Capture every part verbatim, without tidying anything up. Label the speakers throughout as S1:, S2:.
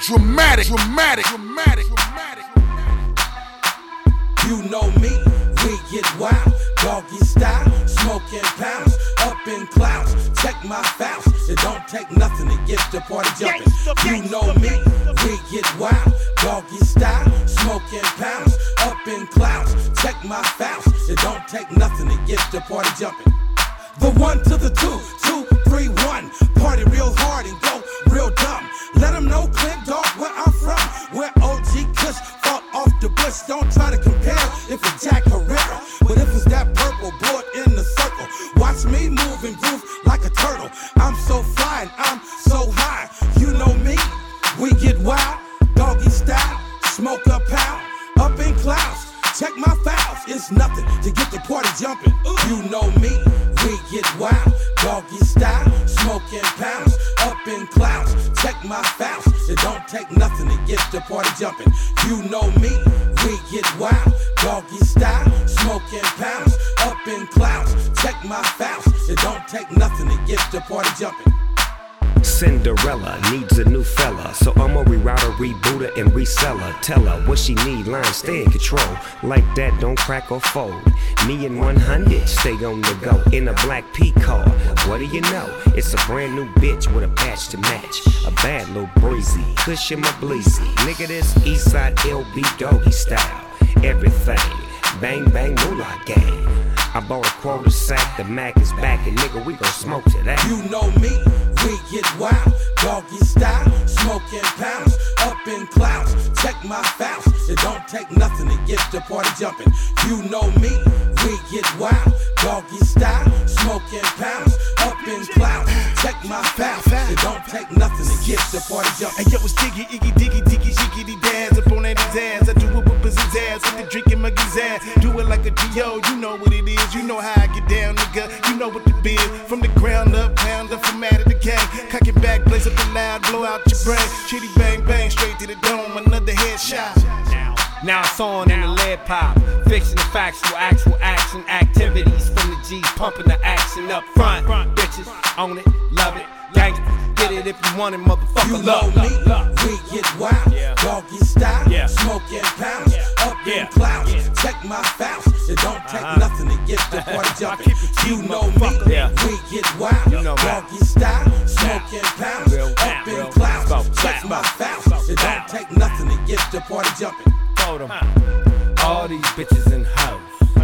S1: dramatic, dramatic, dramatic, dramatic.
S2: You know me, we get wild, doggy style, smoking pounds, up in clouds, check my fouls. It don't take nothing to get the party jumping. You know me, we get wild, doggy style, smoking pounds, up in clouds, check my fouls. It don't take nothing to get the party jumping. The one to the two, two, three, one. Party real hard and go real dumb. Let them know, Clint, dog, where I'm from. Where O G Kush fought off the bush. Don't try to compare if it's Jack Herrera, but if it's that purple board in the circle. Watch me move and groove like a turtle. I'm so fly and I'm so high. You know me, we get wild, doggy style, smoke a pound, up in clouds. Check my fouls, it's nothing to get the party jumping. You know me, we get wild, doggy style, smoking pounds, up in clouds. Check my fouls, it don't take nothing to get the party jumping. You know me, we get wild, doggy style, smoking pounds, up in clouds. Check my fouls, it don't take nothing to get the party jumping.
S3: Cinderella needs a new fella, so I'ma reroute her, reboot her, and resell her. Tell her what she need, line stay in control. Like that, don't crack or fold. Me and one hundred stay on the go in a black P car. What do you know? It's a brand new bitch with a patch to match. A bad little breezy, cushion my bleezy. Nigga, this Eastside L B doggy style. Everything, bang bang moolah gang. I bought a quarter sack, the Mac is back, and nigga, we gon' smoke to that.
S2: You know me, we get wild, doggy style, smoking pounds, up in clouds. Check my fouls, it don't take nothing to get the party jumping. You know me, we get wild, doggy style, smoking pounds, up in clouds. Check my fouls, it don't take nothing to get the party jumping.
S4: Hey yo, it's Diggy, Iggy, Diggy, Diggy, Shiggity dance up on Andy's ass. I do it with Busy's ass, with the drinking Muggy's ass. Do it like a G O, you know what it is. You know how I get down, nigga. You know what the biz. From the ground up, pound up, from out of the gang. Cock it back, blaze up the loud, blow out your brain. Shitty bang bang, straight to the dome, another headshot.
S5: Now, now it's on in the lead pop. Fiction and factual, actual action, activities from the G's pumping the action up front. Bitches, own it, love it, gangsta. Get it if you want it, motherfucker.
S2: You know
S5: love,
S2: me,
S5: love, love.
S2: we get wild,
S5: Yeah.
S2: doggy style,
S5: Yeah.
S2: smoking pounds,
S5: Yeah.
S2: up
S5: Yeah.
S2: in clouds.
S5: Yeah.
S2: Check my fouls, it don't take
S5: Uh-huh.
S2: nothing to get the party jumping.
S5: keep it
S2: You
S5: cheap,
S2: know me,
S5: motherfucker. Yeah.
S2: we get wild,
S5: You know me.
S2: doggy style, smoking pounds,
S5: Real
S2: up
S5: rap,
S2: in
S5: real
S2: clouds.
S5: smoke,
S2: Check
S5: smoke,
S2: my
S5: smoke,
S2: fouls, it
S5: smoke.
S2: don't take nothing to get the party jumping.
S5: Hold 'em. All these bitches in house.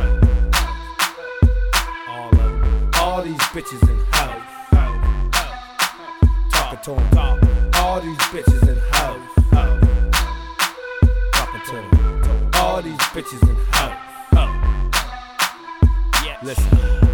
S5: All of them. All these bitches in house. Talking to 'em. All these bitches in house. Talking to 'em. All these bitches in house. Listen.